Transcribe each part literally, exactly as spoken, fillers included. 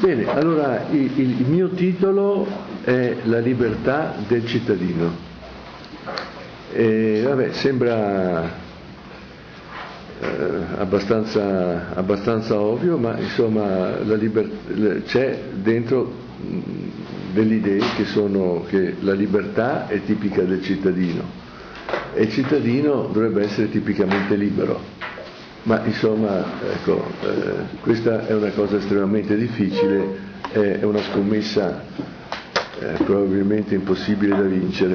Bene, allora il, il mio titolo è La libertà del cittadino. E, vabbè, sembra eh, abbastanza, abbastanza ovvio, ma insomma la liber- c'è dentro mh, delle idee che sono che la libertà è tipica del cittadino e il cittadino dovrebbe essere tipicamente libero. Ma insomma, ecco, eh, questa è una cosa estremamente difficile, è, è una scommessa eh, probabilmente impossibile da vincere.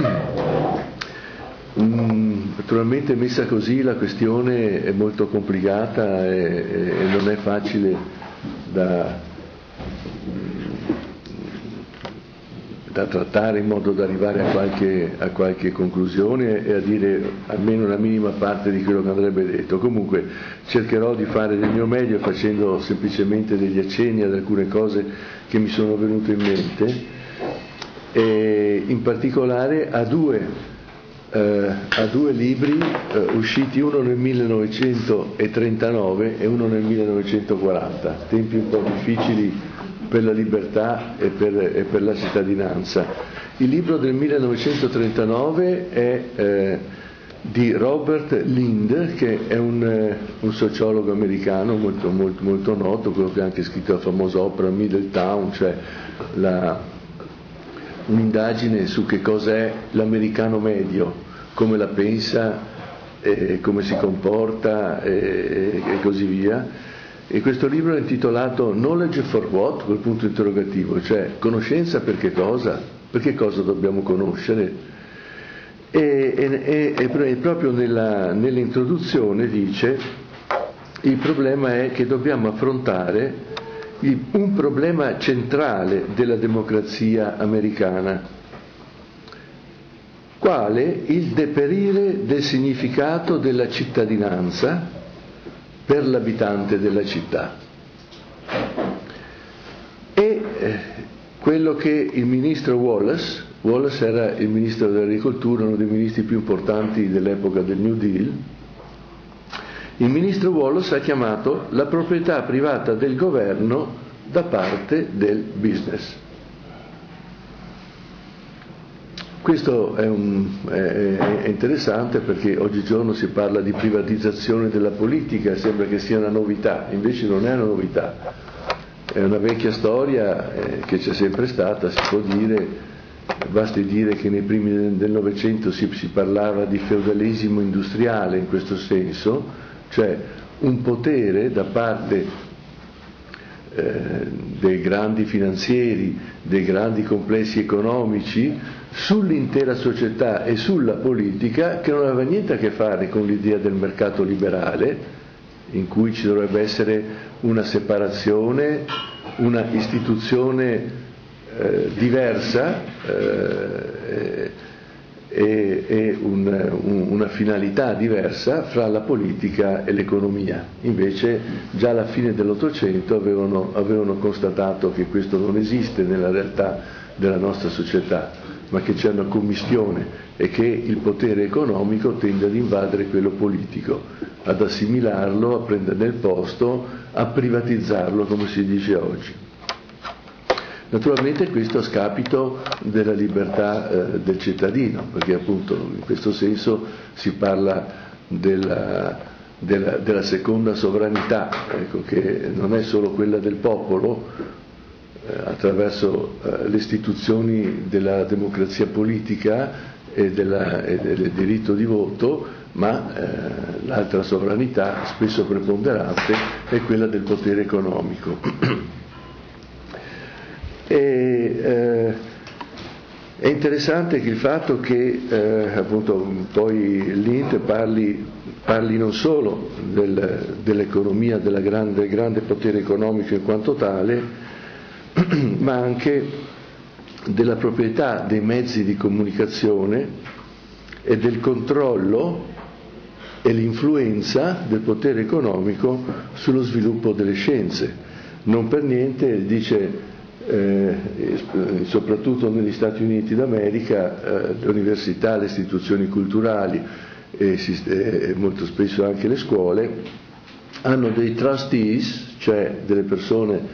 mm, naturalmente messa così la questione è molto complicata e, e, e non è facile da, da trattare in modo da arrivare a qualche, a qualche conclusione e a dire almeno una minima parte di quello che andrebbe detto. Comunque cercherò di fare del mio meglio facendo semplicemente degli accenni ad alcune cose che mi sono venute in mente e in particolare a due, eh, a due libri eh, usciti, uno nel millenovecentotrentanove e uno nel millenovecentoquaranta, tempi un po' difficili per la libertà e per, e per la cittadinanza. Il libro del millenovecentotrentanove è eh, di Robert Lind, che è un, eh, un sociologo americano molto, molto, molto noto, quello che ha anche scritto la famosa opera Middletown, cioè la, un'indagine su che cos'è l'americano medio, come la pensa, eh, come si comporta eh, e così via. E questo libro è intitolato Knowledge for what? Col punto interrogativo, cioè conoscenza per che cosa? Per che cosa dobbiamo conoscere? E, e, e, e proprio nella, nell'introduzione dice il problema è che dobbiamo affrontare il, un problema centrale della democrazia americana, quale il deperire del significato della cittadinanza per l'abitante della città. E eh, quello che il ministro Wallace, Wallace era il ministro dell'agricoltura, uno dei ministri più importanti dell'epoca del New Deal, il ministro Wallace ha chiamato la proprietà privata del governo da parte del business. Questo è, un, è, è interessante perché oggigiorno si parla di privatizzazione della politica, sembra che sia una novità, invece non è una novità, è una vecchia storia eh, che c'è sempre stata, si può dire, basti dire che nei primi del, del Novecento si, si parlava di feudalesimo industriale in questo senso, cioè un potere da parte eh, dei grandi finanzieri, dei grandi complessi economici, sull'intera società e sulla politica, che non aveva niente a che fare con l'idea del mercato liberale, in cui ci dovrebbe essere una separazione, una istituzione eh, diversa eh, e, e un, un, una finalità diversa fra la politica e l'economia. Invece già alla fine dell'Ottocento avevano, avevano constatato che questo non esiste nella realtà della nostra società, ma che c'è una commistione e che il potere economico tende ad invadere quello politico, ad assimilarlo, a prenderne il posto, a privatizzarlo, come si dice oggi. Naturalmente questo a scapito della libertà eh, del cittadino, perché appunto in questo senso si parla della, della, della seconda sovranità, ecco, che non è solo quella del popolo, attraverso eh, le istituzioni della democrazia politica e, della, e del diritto di voto, ma eh, l'altra sovranità, spesso preponderante, è quella del potere economico. e, eh, è interessante che il fatto che eh, appunto poi Lind parli, parli non solo del, dell'economia, della grande, del grande potere economico in quanto tale, ma anche della proprietà dei mezzi di comunicazione e del controllo e l'influenza del potere economico sullo sviluppo delle scienze. Non per niente dice, eh, soprattutto negli Stati Uniti d'America, eh, le università, le istituzioni culturali e, e molto spesso anche le scuole hanno dei trustees, cioè delle persone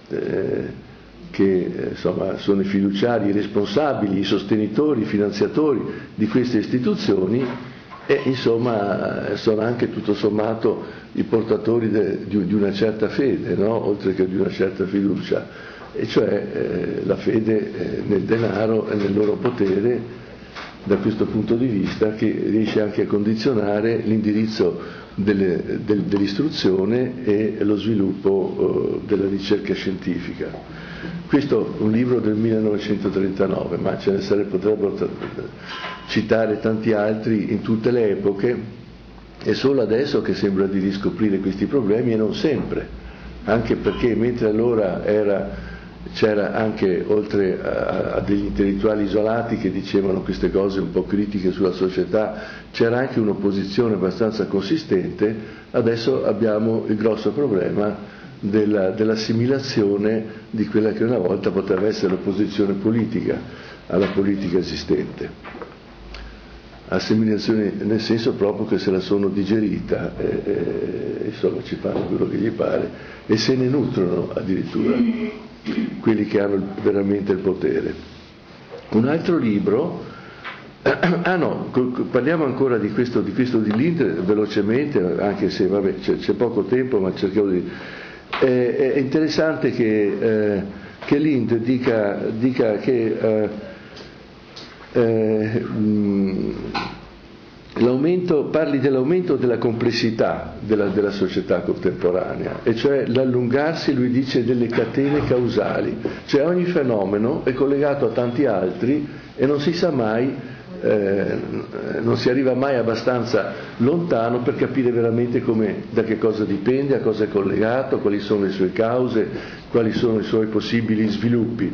eh, che insomma, sono i fiduciari, i responsabili, i sostenitori, i finanziatori di queste istituzioni e insomma sono anche tutto sommato i portatori de, di, di una certa fede, no? Oltre che di una certa fiducia, e cioè eh, la fede eh, nel denaro e nel loro potere, da questo punto di vista, che riesce anche a condizionare l'indirizzo delle, del, dell'istruzione e lo sviluppo eh, della ricerca scientifica. Questo è un libro del millenovecentotrentanove, ma ce ne sarebbe, potrebbero citare tanti altri in tutte le epoche. È solo adesso che sembra di riscoprire questi problemi, e non sempre, anche perché mentre allora era, c'era anche, oltre a, a degli intellettuali isolati che dicevano queste cose un po' critiche sulla società, c'era anche un'opposizione abbastanza consistente. Adesso abbiamo il grosso problema della, dell'assimilazione di quella che una volta poteva essere l'opposizione politica alla politica esistente. Assimilazione nel senso proprio che se la sono digerita, e, e, insomma ci fanno quello che gli pare e se ne nutrono addirittura quelli che hanno veramente il potere. Un altro libro, ah no, parliamo ancora di questo di, questo di Linde velocemente, anche se vabbè, c'è, c'è poco tempo, ma cerchiamo di... È, è interessante che, eh, che Linde dica, dica che eh, eh, mh, l'aumento, parli dell'aumento della complessità della, della società contemporanea, e cioè l'allungarsi, lui dice, delle catene causali, cioè ogni fenomeno è collegato a tanti altri e non si sa mai, eh, non si arriva mai abbastanza lontano per capire veramente come, da che cosa dipende, a cosa è collegato, quali sono le sue cause, quali sono i suoi possibili sviluppi.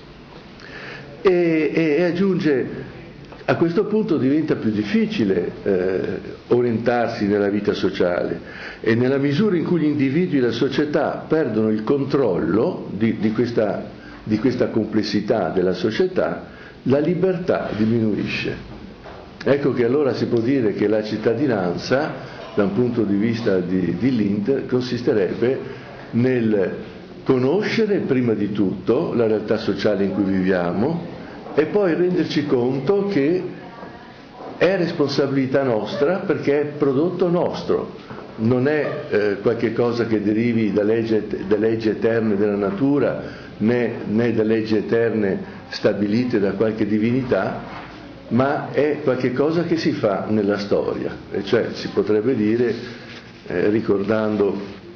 E, e, e aggiunge, a questo punto diventa più difficile eh, orientarsi nella vita sociale, e nella misura in cui gli individui e la società perdono il controllo di, di, questa, di questa complessità della società, la libertà diminuisce. Ecco che allora si può dire che la cittadinanza, da un punto di vista di, di Linde, consisterebbe nel conoscere prima di tutto la realtà sociale in cui viviamo e poi renderci conto che è responsabilità nostra, perché è prodotto nostro, non è eh, qualche cosa che derivi da leggi, da leggi eterne della natura, né, né da leggi eterne stabilite da qualche divinità, ma è qualche cosa che si fa nella storia, e cioè si potrebbe dire, eh, ricordando,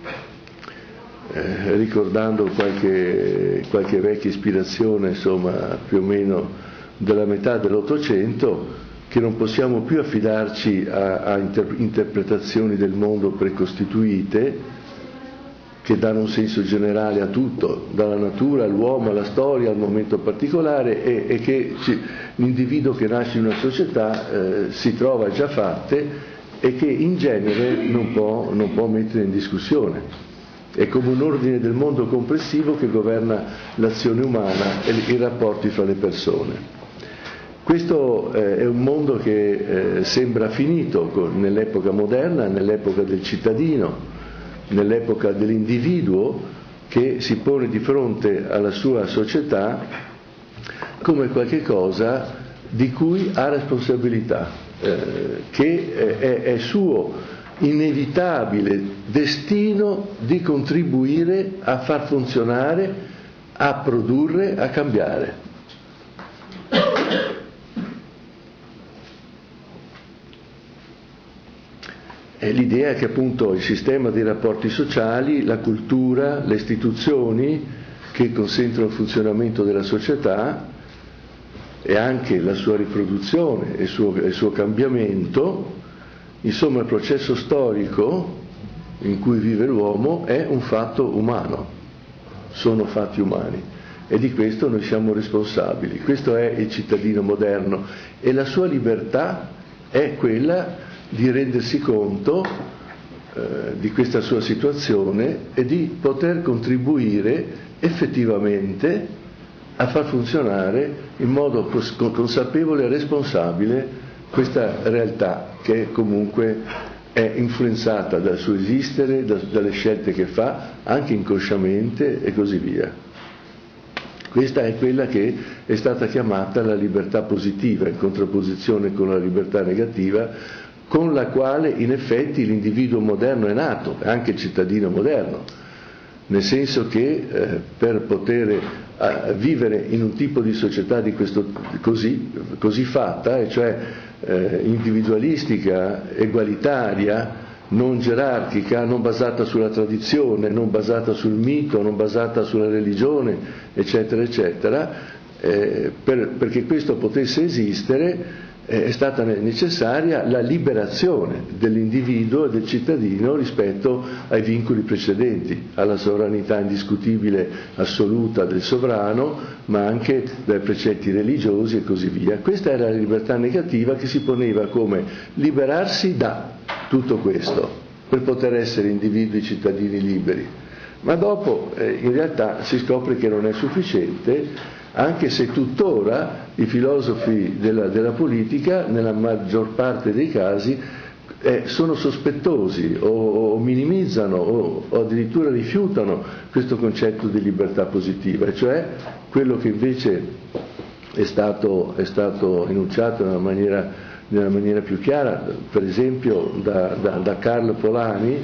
eh, ricordando qualche, qualche vecchia ispirazione, insomma, più o meno della metà dell'Ottocento, che non possiamo più affidarci a, a inter- interpretazioni del mondo precostituite, che danno un senso generale a tutto, dalla natura all'uomo, alla storia, al momento particolare, e, e che ci, l'individuo che nasce in una società eh, si trova già fatte e che in genere non può, non può mettere in discussione. È come un ordine del mondo complessivo che governa l'azione umana e i rapporti fra le persone. Questo eh, è un mondo che eh, sembra finito con, nell'epoca moderna, nell'epoca del cittadino, nell'epoca dell'individuo che si pone di fronte alla sua società come qualche cosa di cui ha responsabilità, eh, che è, è suo inevitabile destino di contribuire a far funzionare, a produrre, a cambiare. E l'idea è che appunto il sistema dei rapporti sociali, la cultura, le istituzioni che consentono il funzionamento della società e anche la sua riproduzione e il suo, il suo cambiamento, insomma il processo storico in cui vive l'uomo è un fatto umano, sono fatti umani, e di questo noi siamo responsabili. Questo è il cittadino moderno, e la sua libertà è quella di rendersi conto eh, di questa sua situazione e di poter contribuire effettivamente a far funzionare in modo cons- consapevole e responsabile questa realtà che è comunque è influenzata dal suo esistere, da, dalle scelte che fa, anche inconsciamente e così via. Questa è quella che è stata chiamata la libertà positiva, in contrapposizione con la libertà negativa, con la quale in effetti l'individuo moderno è nato, anche il cittadino moderno, nel senso che eh, per poter eh, vivere in un tipo di società di questo, così, così fatta, e cioè eh, individualistica, egualitaria, non gerarchica, non basata sulla tradizione, non basata sul mito, non basata sulla religione, eccetera, eccetera, eh, per, perché questo potesse esistere eh, è stata necessaria la liberazione dell'individuo e del cittadino rispetto ai vincoli precedenti, alla sovranità indiscutibile assoluta del sovrano, ma anche dai precetti religiosi e così via. Questa era la libertà negativa, che si poneva come liberarsi da tutto questo per poter essere individui cittadini liberi. Ma dopo eh, in realtà si scopre che non è sufficiente, anche se tuttora i filosofi della, della politica, nella maggior parte dei casi, eh, sono sospettosi o, o minimizzano o, o addirittura rifiutano questo concetto di libertà positiva, cioè quello che invece è stato, è stato enunciato nella maniera, nella maniera più chiara, per esempio da, da, da Karl Polanyi,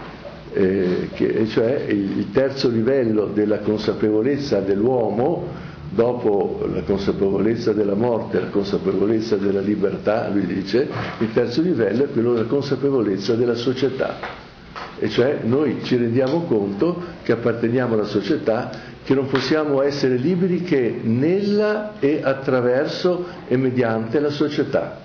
eh, che, cioè il, il terzo livello della consapevolezza dell'uomo. Dopo la consapevolezza della morte, la consapevolezza della libertà, lui dice, il terzo livello è quello della consapevolezza della società. E cioè noi ci rendiamo conto che apparteniamo alla società, che non possiamo essere liberi che nella e attraverso e mediante la società.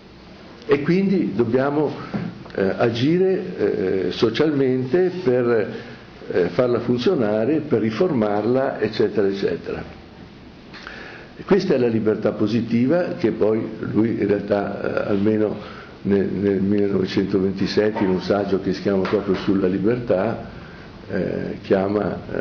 E quindi dobbiamo eh, agire eh, socialmente per eh, farla funzionare, per riformarla, eccetera, eccetera. Questa è la libertà positiva che poi lui in realtà eh, almeno nel, nel millenovecentoventisette in un saggio che si chiama proprio sulla libertà eh, chiama eh,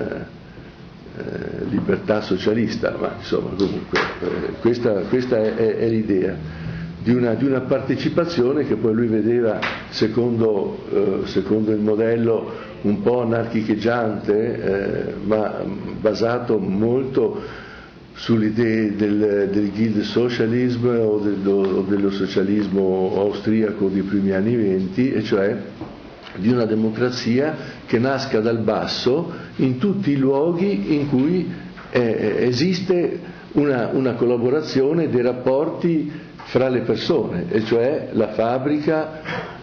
eh, libertà socialista, ma insomma comunque eh, questa, questa è, è, è l'idea di una, di una partecipazione che poi lui vedeva secondo, eh, secondo il modello un po' anarchicheggiante eh, ma basato molto sulle idee del, del Guild Socialism o, del, o dello socialismo austriaco dei primi anni venti, e cioè di una democrazia che nasca dal basso in tutti i luoghi in cui eh, esiste una, una collaborazione dei rapporti fra le persone, e cioè la fabbrica,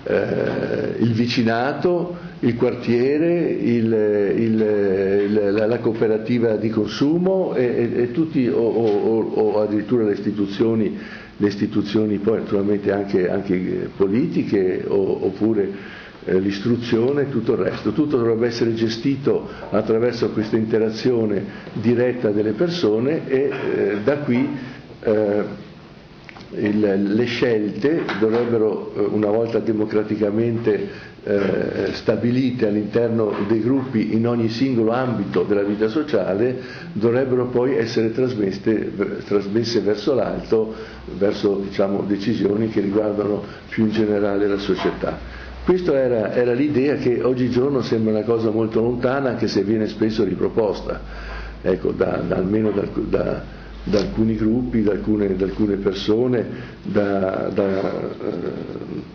eh, il vicinato, il quartiere, il, il, il, la, la cooperativa di consumo e, e, e tutti, o, o, o addirittura le istituzioni, le istituzioni poi naturalmente anche, anche politiche o, oppure eh, l'istruzione e tutto il resto. Tutto dovrebbe essere gestito attraverso questa interazione diretta delle persone e eh, da qui eh, il, le scelte dovrebbero, una volta democraticamente Eh, stabilite all'interno dei gruppi in ogni singolo ambito della vita sociale, dovrebbero poi essere trasmesse, trasmesse verso l'alto, verso diciamo, decisioni che riguardano più in generale la società. Questa era, era l'idea che oggigiorno sembra una cosa molto lontana, anche se viene spesso riproposta, ecco, da, da, almeno da, da, da alcuni gruppi, da alcune, da alcune persone, da, da eh,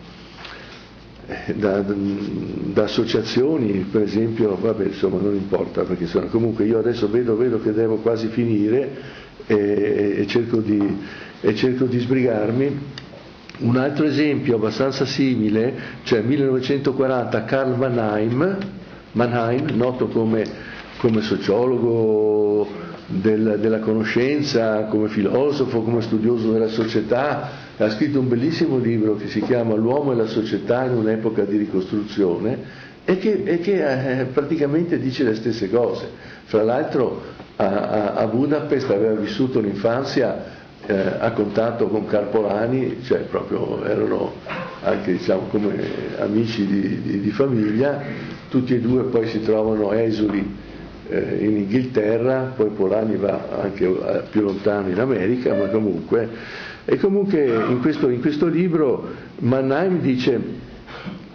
Da, da associazioni, per esempio, vabbè, insomma non importa, perché sono, comunque io adesso vedo, vedo che devo quasi finire e, e, cerco di, e cerco di sbrigarmi. Un altro esempio abbastanza simile, cioè millenovecentoquaranta, Karl Mannheim, Mannheim noto come, come sociologo del, della conoscenza, come filosofo, come studioso della società, ha scritto un bellissimo libro che si chiama L'uomo e la società in un'epoca di ricostruzione e che, e che eh, praticamente dice le stesse cose. Fra l'altro a, a, a Budapest aveva vissuto l'infanzia eh, a contatto con Karl Polanyi, cioè proprio erano anche diciamo come amici di, di, di famiglia. Tutti e due poi si trovano esuli eh, in Inghilterra, poi Polanyi va anche eh, più lontano in America, ma comunque. E comunque in questo, in questo libro Mannheim dice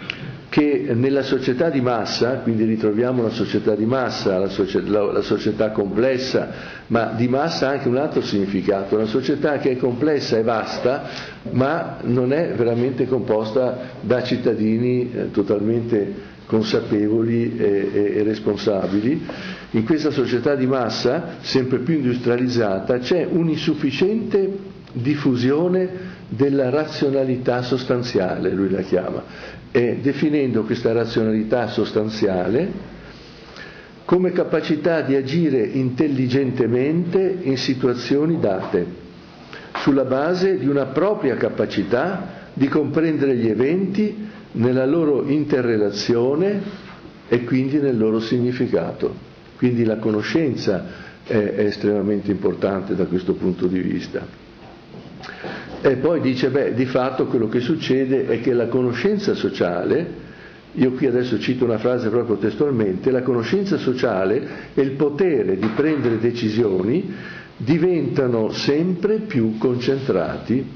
che nella società di massa, quindi ritroviamo la società di massa, la società, la, la società complessa, ma di massa ha anche un altro significato, una società che è complessa e vasta, ma non è veramente composta da cittadini eh, totalmente consapevoli e, e, e responsabili. In questa società di massa, sempre più industrializzata, c'è un'insufficiente diffusione della razionalità sostanziale, lui la chiama, e definendo questa razionalità sostanziale come capacità di agire intelligentemente in situazioni date, sulla base di una propria capacità di comprendere gli eventi nella loro interrelazione e quindi nel loro significato. Quindi la conoscenza è, è estremamente importante da questo punto di vista. E poi dice, beh, di fatto quello che succede è che la conoscenza sociale, io qui adesso cito una frase proprio testualmente, la conoscenza sociale e il potere di prendere decisioni diventano sempre più concentrati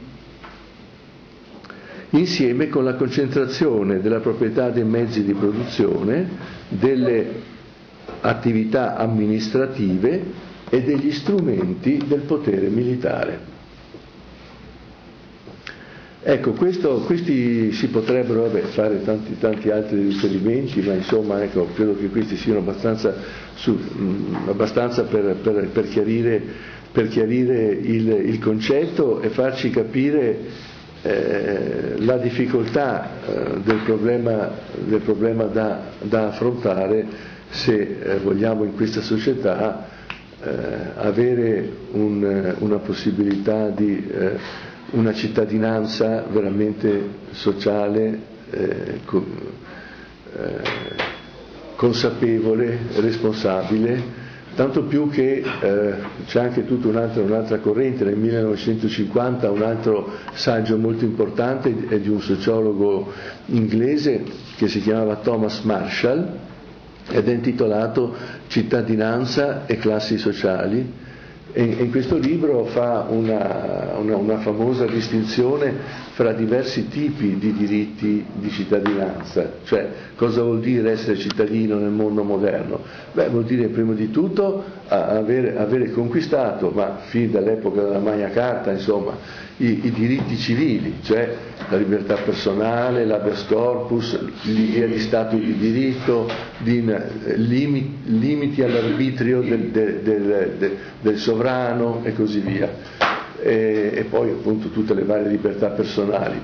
insieme con la concentrazione della proprietà dei mezzi di produzione, delle attività amministrative e degli strumenti del potere militare. Ecco, questo, questi si potrebbero vabbè, fare tanti, tanti altri riferimenti, ma insomma ecco, credo che questi siano abbastanza, su, mh, abbastanza per, per, per chiarire, per chiarire il, il concetto e farci capire Eh, la difficoltà eh, del problema, del problema da, da affrontare se eh, vogliamo in questa società eh, avere un, una possibilità di eh, una cittadinanza veramente sociale, eh, co- eh, consapevole, responsabile. Tanto più che eh, c'è anche tutta un'altra, un'altra corrente, nel millenovecentocinquanta un altro saggio molto importante è di un sociologo inglese che si chiamava Thomas Marshall ed è intitolato Cittadinanza e classi sociali, e in questo libro fa una, una, una famosa distinzione fra diversi tipi di diritti di cittadinanza. Cioè, cosa vuol dire essere cittadino nel mondo moderno? Beh, vuol dire prima di tutto avere, avere conquistato, ma fin dall'epoca della Magna Carta, insomma, i, i diritti civili, cioè la libertà personale, l'habeas corpus, gli stati di diritto, di limiti, limiti all'arbitrio del, del, del, del, del sovrano e così via. E, e poi appunto tutte le varie libertà personali.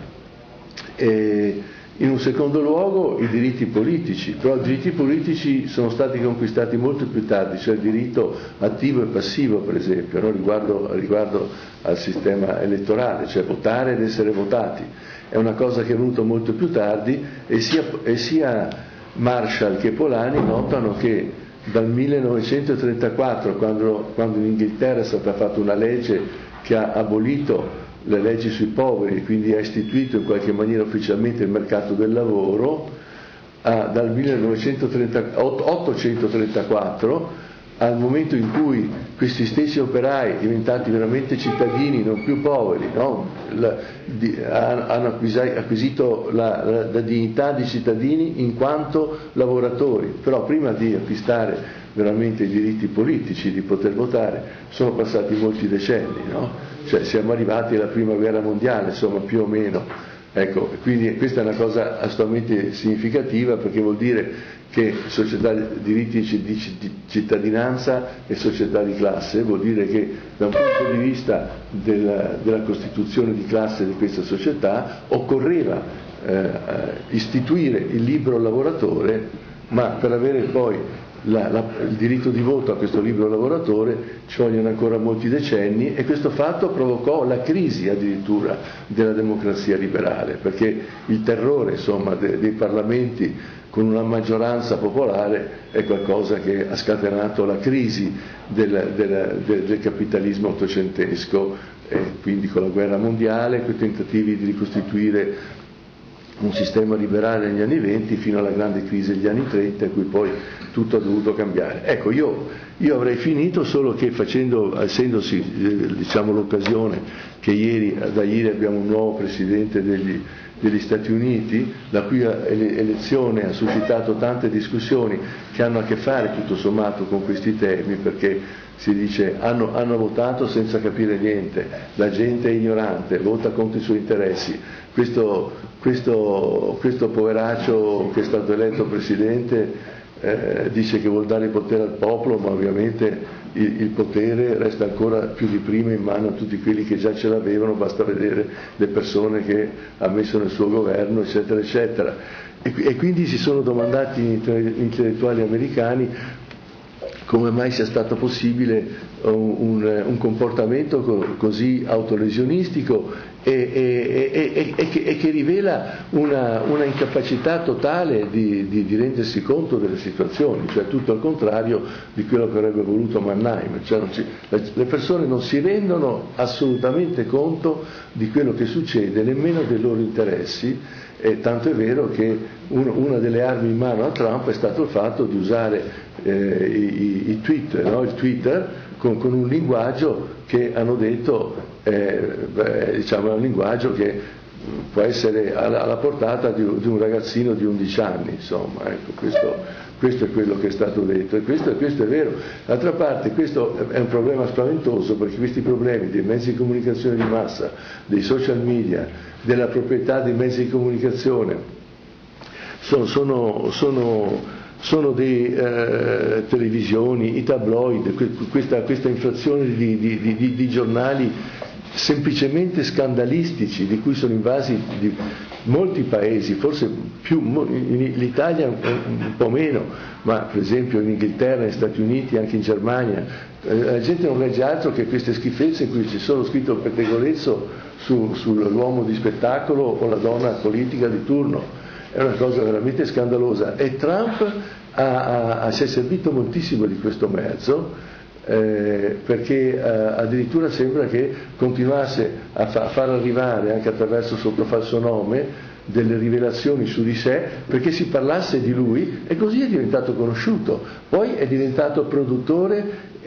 E in un secondo luogo i diritti politici, però i diritti politici sono stati conquistati molto più tardi, cioè il diritto attivo e passivo per esempio, no? riguardo, riguardo al sistema elettorale, cioè votare ed essere votati. È una cosa che è venuta molto più tardi e sia, e sia Marshall che Polanyi notano che dal millenovecentotrentaquattro, quando, quando in Inghilterra è stata fatta una legge che ha abolito le leggi sui poveri e quindi ha istituito in qualche maniera ufficialmente il mercato del lavoro, ah, dal milleottocentotrentaquattro al momento in cui questi stessi operai, diventati veramente cittadini, non più poveri, no? la, di, hanno acquisito la, la, la dignità di cittadini in quanto lavoratori, però prima di acquistare veramente i diritti politici, di poter votare, sono passati molti decenni, no? Cioè siamo arrivati alla prima guerra mondiale, insomma, più o meno. Ecco, quindi questa è una cosa assolutamente significativa, perché vuol dire che società di diritti di cittadinanza e società di classe vuol dire che da un punto di vista della, della costituzione di classe di questa società occorreva eh, istituire il libero lavoratore, ma per avere poi La, la, il diritto di voto a questo libero lavoratore ci vogliono ancora molti decenni, e questo fatto provocò la crisi addirittura della democrazia liberale, perché il terrore insomma de, dei parlamenti con una maggioranza popolare è qualcosa che ha scatenato la crisi del, del, del, del capitalismo ottocentesco, e quindi con la guerra mondiale, con i tentativi di ricostituire un sistema liberale negli anni venti fino alla grande crisi degli anni trenta, in cui poi tutto ha dovuto cambiare. Ecco, io, io avrei finito, solo che facendo, essendosi eh, diciamo l'occasione che ieri, da ieri abbiamo un nuovo presidente degli, degli Stati Uniti, la cui elezione ha suscitato tante discussioni che hanno a che fare tutto sommato con questi temi, perché si dice hanno, hanno votato senza capire niente, la gente è ignorante, vota contro i suoi interessi. Questo, questo, questo poveraccio che è stato eletto presidente eh, dice che vuol dare il potere al popolo, ma ovviamente il, il potere resta ancora più di prima in mano a tutti quelli che già ce l'avevano, basta vedere le persone che ha messo nel suo governo, eccetera, eccetera. E, e quindi si sono domandati gli intellettuali americani come mai sia stato possibile un, un, un comportamento co così autolesionistico e, e, e, e, che, e che rivela una, una incapacità totale di, di, di rendersi conto delle situazioni, cioè tutto al contrario di quello che avrebbe voluto Mannheim. Cioè non ci, le persone non si rendono assolutamente conto di quello che succede, nemmeno dei loro interessi, e tanto è vero che un, una delle armi in mano a Trump è stato il fatto di usare Eh, i, i tweet, no? il Twitter con, con un linguaggio che hanno detto eh, beh, diciamo è un linguaggio che può essere alla, alla portata di, di un ragazzino di undici anni, insomma, ecco, questo, questo è quello che è stato detto, e questo, questo è vero. D'altra parte questo è un problema spaventoso, perché questi problemi dei mezzi di comunicazione di massa, dei social media, della proprietà dei mezzi di comunicazione sono, sono, sono sono dei eh, televisioni, i tabloid, questa, questa inflazione di, di, di, di giornali semplicemente scandalistici, di cui sono invasi di molti paesi, forse più, l'Italia un po' meno, ma per esempio in Inghilterra, negli Stati Uniti, anche in Germania, eh, la gente non legge altro che queste schifezze in cui ci sono scritto il pettegolezzo su, sull'uomo di spettacolo o la donna politica di turno. È una cosa veramente scandalosa, e Trump ha, ha, si è servito moltissimo di questo mezzo, eh, perché eh, addirittura sembra che continuasse a, fa, a far arrivare anche attraverso il suo falso nome delle rivelazioni su di sé, perché si parlasse di lui, e così è diventato conosciuto. Poi è diventato produttore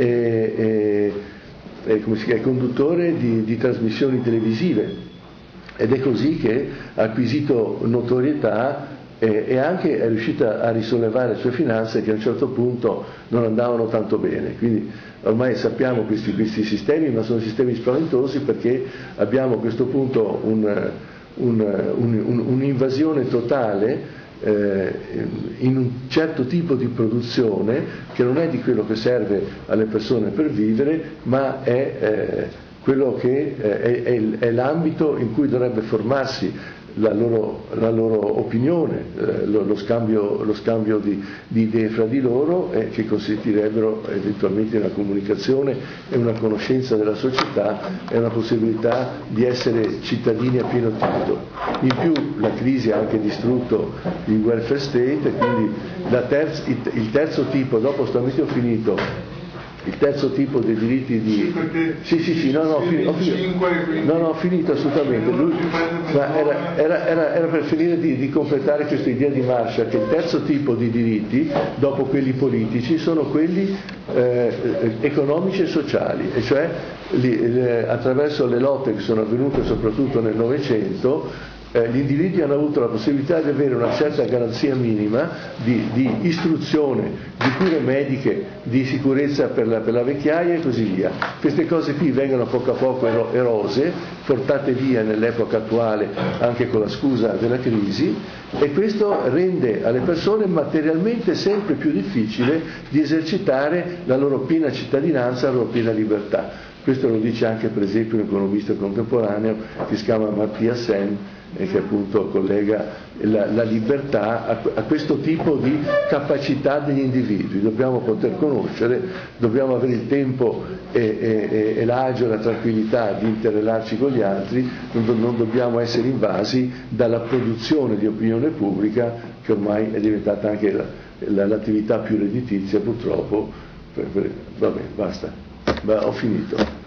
e, e, e come si chiama, conduttore di, di trasmissioni televisive. Ed è così che ha acquisito notorietà e, e anche è riuscita a risollevare le sue finanze, che a un certo punto non andavano tanto bene. Quindi ormai sappiamo questi, questi sistemi, ma sono sistemi spaventosi, perché abbiamo a questo punto un, un, un, un'invasione totale eh, in un certo tipo di produzione che non è di quello che serve alle persone per vivere, ma è eh, quello che è, è, è l'ambito in cui dovrebbe formarsi la loro, la loro opinione, eh, lo, lo scambio, lo scambio di, di idee fra di loro, e che consentirebbero eventualmente una comunicazione e una conoscenza della società e una possibilità di essere cittadini a pieno titolo. In più la crisi ha anche distrutto il welfare state, e quindi la terz, il, il terzo tipo, dopo stamattina ho finito, il terzo tipo dei diritti di... Sì, sì, sì, no, no, ho finito, ho finito, no, no, ho finito assolutamente. Lui, ma era, era, era, era per finire di, di completare questa idea di Marshall, che il terzo tipo di diritti, dopo quelli politici, sono quelli eh, economici e sociali, e cioè li, le, attraverso le lotte che sono avvenute soprattutto nel Novecento, Eh, gli individui hanno avuto la possibilità di avere una certa garanzia minima di, di istruzione, di cure mediche, di sicurezza per la, per la vecchiaia e così via. Queste cose qui vengono a poco a poco erose, portate via nell'epoca attuale anche con la scusa della crisi, e questo rende alle persone materialmente sempre più difficile di esercitare la loro piena cittadinanza, la loro piena libertà. Questo lo dice anche per esempio un economista contemporaneo che si chiama Amartya Sen, e che appunto collega la, la libertà a, a questo tipo di capacità degli individui. Dobbiamo poter conoscere, dobbiamo avere il tempo e, e, e l'agio e la tranquillità di interrellarci con gli altri, non, non dobbiamo essere invasi dalla produzione di opinione pubblica, che ormai è diventata anche la, la, l'attività più redditizia, purtroppo. Per, per, vabbè, basta, bah, ho finito.